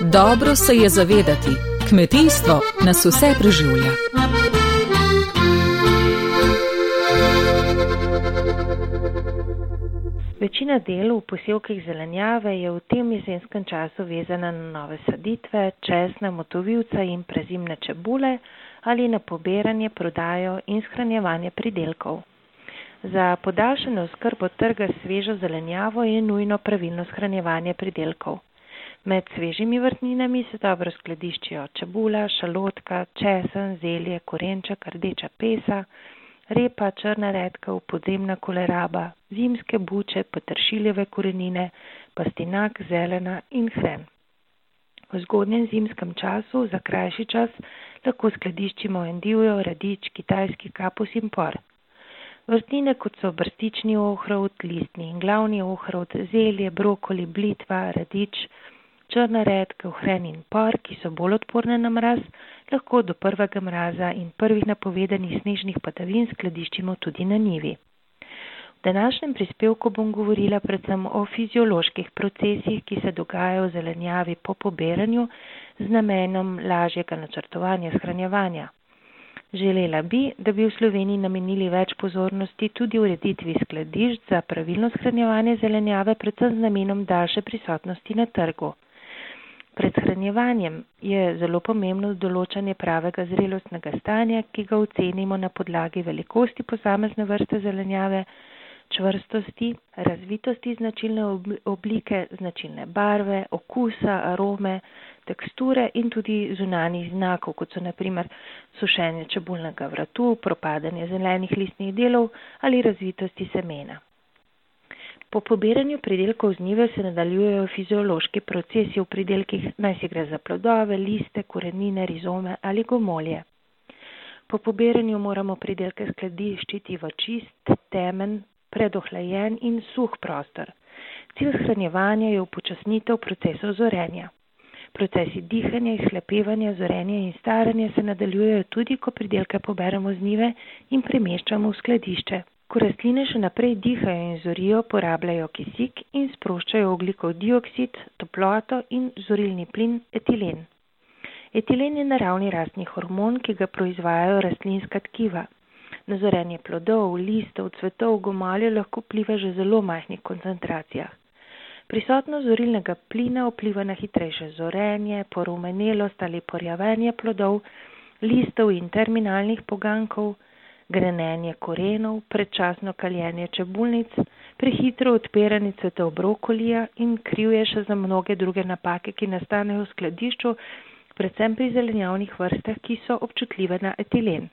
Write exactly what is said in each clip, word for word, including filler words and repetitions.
Dobro se je zavedati, kmetijstvo nas vse preživlja. Večina del v posevkih zelenjave je v tem jesenskem času vezana na nove saditve, česna, motovilca in prezimne čebule ali na pobiranje, prodajo in shranjevanje pridelkov. Za podaljšano oskrbo trga s svežo zelenjavo je nujno pravilno shranjevanje pridelkov. Med svežimi vrtninami se dobro skladiščijo čebula, šalotka, česen, zelje, korenček, rdeča pesa, repa, črna redkev, podzemna koleraba, zimske buče, peteršiljeve korenine, pastinak, zelena in hren. V zgodnjem zimskem času za krajši čas lahko skladiščimo endivijo, radič, kitajski kapus in por. Vrtnine, kot so brstični ohrovt, listni in glavni ohrovt, zelje, brokoli, blitva, radič, črna redkev, hren in por, ki so bolj odporne na mraz, lahko do prvega mraza in prvih napovedanih snežnih padavin skladiščimo tudi na njivi. V današnjem prispevku bom govorila predvsem o fizioloških procesih, ki se dogajajo v zelenjavi po pobiranju z namenom lažjega načrtovanja shranjevanja. Želela bi, da bi v Sloveniji namenili več pozornosti tudi ureditvi skladišč za pravilno shranjevanje zelenjave, predvsem z namenom daljše prisotnosti na trgu. Pred shranjevanjem je zelo pomembno določanje pravega zrelostnega stanja, ki ga ocenimo na podlagi velikosti posamezne vrste zelenjave, čvrstosti, razvitosti značilne oblike, značilne barve, okusa, arome, teksture in tudi zunanjih znakov, kot so na primer sušenje čebulnega vratu, propadanje zelenih listnih delov ali razvitosti semena. Po pobiranju pridelkov z njive se nadaljujejo fiziološki procesi v pridelkih, naj si gre za plodove, liste, korenine, rizome ali gomolje. Po pobiranju moramo pridelke skladiščiti v čist, temen, predohlajen in suh prostor. Cilj shranjevanja je upočasnitev procesov zorenja. Procesi dihanja, izhlapevanja, zorenja in staranja se nadaljujejo tudi, ko pridelke poberemo z njive in premeščamo v skladišče. Ko rastline še naprej dihajo in zorijo, porabljajo kisik in sproščajo ogljikov dioksid, toploto in zorilni plin etilen. Etilen je naravni rastni hormon, ki ga proizvajajo rastlinska tkiva. Na zorenje plodov, listov, cvetov, gomolja lahko vpliva že zelo majhnih koncentracijah. Prisotnost zorilnega plina vpliva na hitrejše zorenje, porumenelost ali porjavenje plodov, listov in terminalnih pogankov, grenenje korenov, predčasno kaljenje čebulnic, prehitro odpiranje cvetov brokolija in kriv je še za mnoge druge napake, ki nastanejo v skladišču, predvsem pri zelenjavnih vrstah, ki so občutljive na etilen.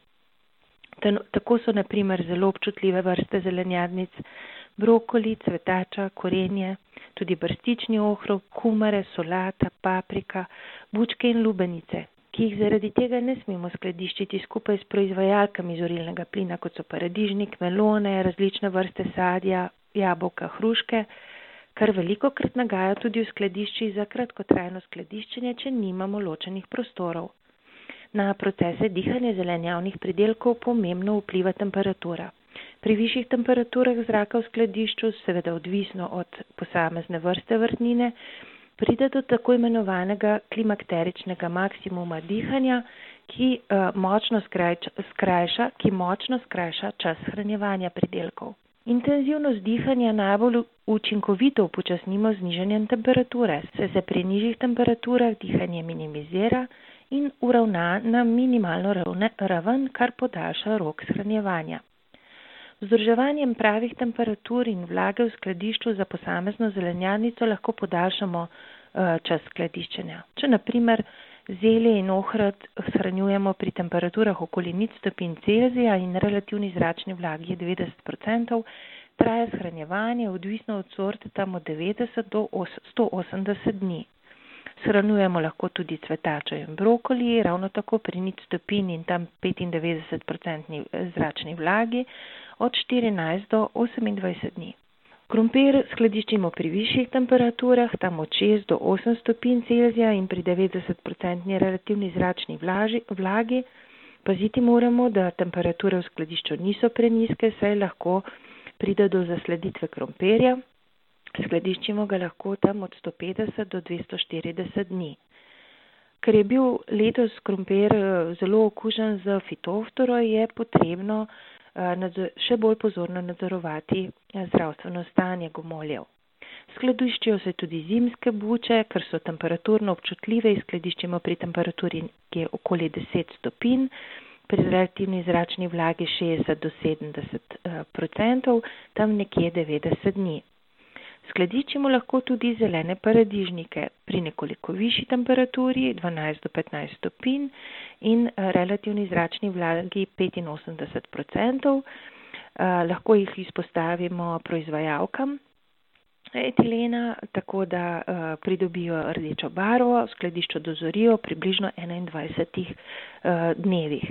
Tako so na primer zelo občutljive vrste zelenjadnic, brokoli, cvetača, korenje, tudi brstični ohrov, kumare, solata, paprika, bučke in lubenice, ki jih zaradi tega ne smemo skladiščiti skupaj s proizvajalkami zorilnega plina, kot so paradižnik, melone, različne vrste sadja, jabolka, hruške, kar velikokrat nagaja tudi v skladiščih za kratkotrajno skladiščenje, če nimamo ločenih prostorov. Na procese dihanja zelenjavnih pridelkov pomembno vpliva temperatura. Pri višjih temperaturah zraka v skladišču, seveda odvisno od posamezne vrste vrtnine, pride do tako imenovanega klimakteričnega maksimuma dihanja, ki, uh, močno skrajča, skrajša, ki močno skrajša čas shranjevanja pridelkov. Intenzivnost dihanja najbolj učinkovito upočasnimo z nižanjem temperature, saj se pri nižjih temperaturah dihanje minimizira in uravna na minimalno ravne, raven, kar podaljša rok shranjevanja. Z vzdrževanjem pravih temperatur in vlage v skladišču za posamezno zelenjadnico lahko podaljšamo uh, čas skladiščenja. Če na primer zelje in ohrat shranjujemo pri temperaturah okoli nič stopinj Celzija in relativni zračni vlagi je devetdeset procentov, traja shranjevanje odvisno od sorte tam od devetdeset do sto osemdeset dni. Shranjujemo lahko tudi cvetačo in brokoli, ravno tako pri nič stopinj in tam petindevetdeset procentni zračni vlagi od štirinajst do osemindvajset dni. Krompir skladiščimo pri višjih temperaturah, tam od šest do osem stopinj Celzija in pri devetdeset procentni relativni zračni vlaži, vlagi. Paziti moramo, da temperature v skladišču niso prenizke, saj lahko pride do zasleditve krompirja. Skladiščimo ga lahko tam od sto petdeset do dvesto štirideset dni. ker je bil letos krompir zelo okužen z fitoftoro, je potrebno še bolj pozorno nadzorovati zdravstveno stanje gomoljev. Skladiščijo se tudi zimske buče, ker so temperaturno občutljive, izskladiščimo pri temperaturi, ki je okoli deset stopinj, pri relativni zračni vlagi šestdeset do sedemdeset odstotkov, tam nekje devetdeset dni. Skladiščimo lahko tudi zelene paradižnike pri nekoliko višji temperaturi, dvanajst do petnajst stopinj in relativni zračni vlagi petinosemdeset odstotkov. Lahko jih izpostavimo proizvajalkam etilena, tako da pridobijo rdečo barvo, v skladišču dozorijo približno enaindvajsetih dnevih.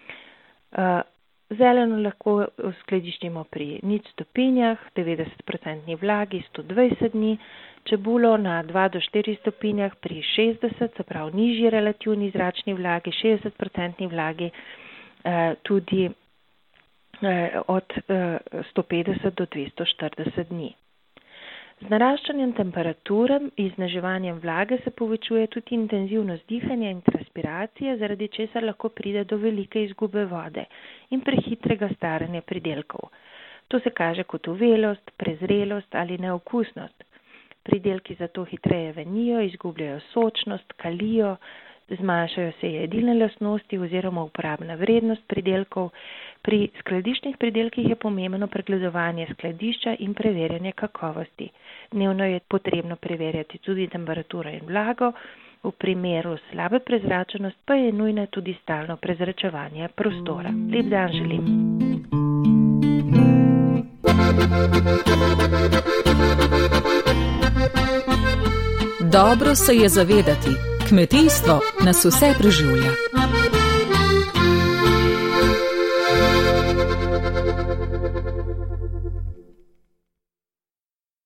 Zeleno lahko skladiščimo pri nič stopinjah, devetdeset odstotkov vlagi, sto dvajset dni, čebulo na dva do štiri stopinjah pri šestdeset, se pravi nižji relativni zračni vlagi, šestdeset odstotkov vlagi, tudi od sto petdeset do dvesto štirideset dni. Z naraščanjem temperature in zniževanjem vlage se povečuje tudi intenzivnost dihanja in transpiracije, zaradi česar lahko pride do velike izgube vode in prehitrega staranja pridelkov. To se kaže kot uvelost, prezrelost ali neokusnost. Pridelki zato hitreje venijo, izgubljajo sočnost, kalijo, zmanjšajo se jedilne lastnosti oziroma uporabna vrednost pridelkov. Pri skladiščnih pridelkih je pomembno pregledovanje skladišča in preverjanje kakovosti. Dnevno je potrebno preverjati tudi temperaturo in vlago, v primeru slabe prezračenosti pa je nujno tudi stalno prezračevanje prostora. Lep dan želim. Dobro se je zavedati, kmetijstvo nas vse preživlja.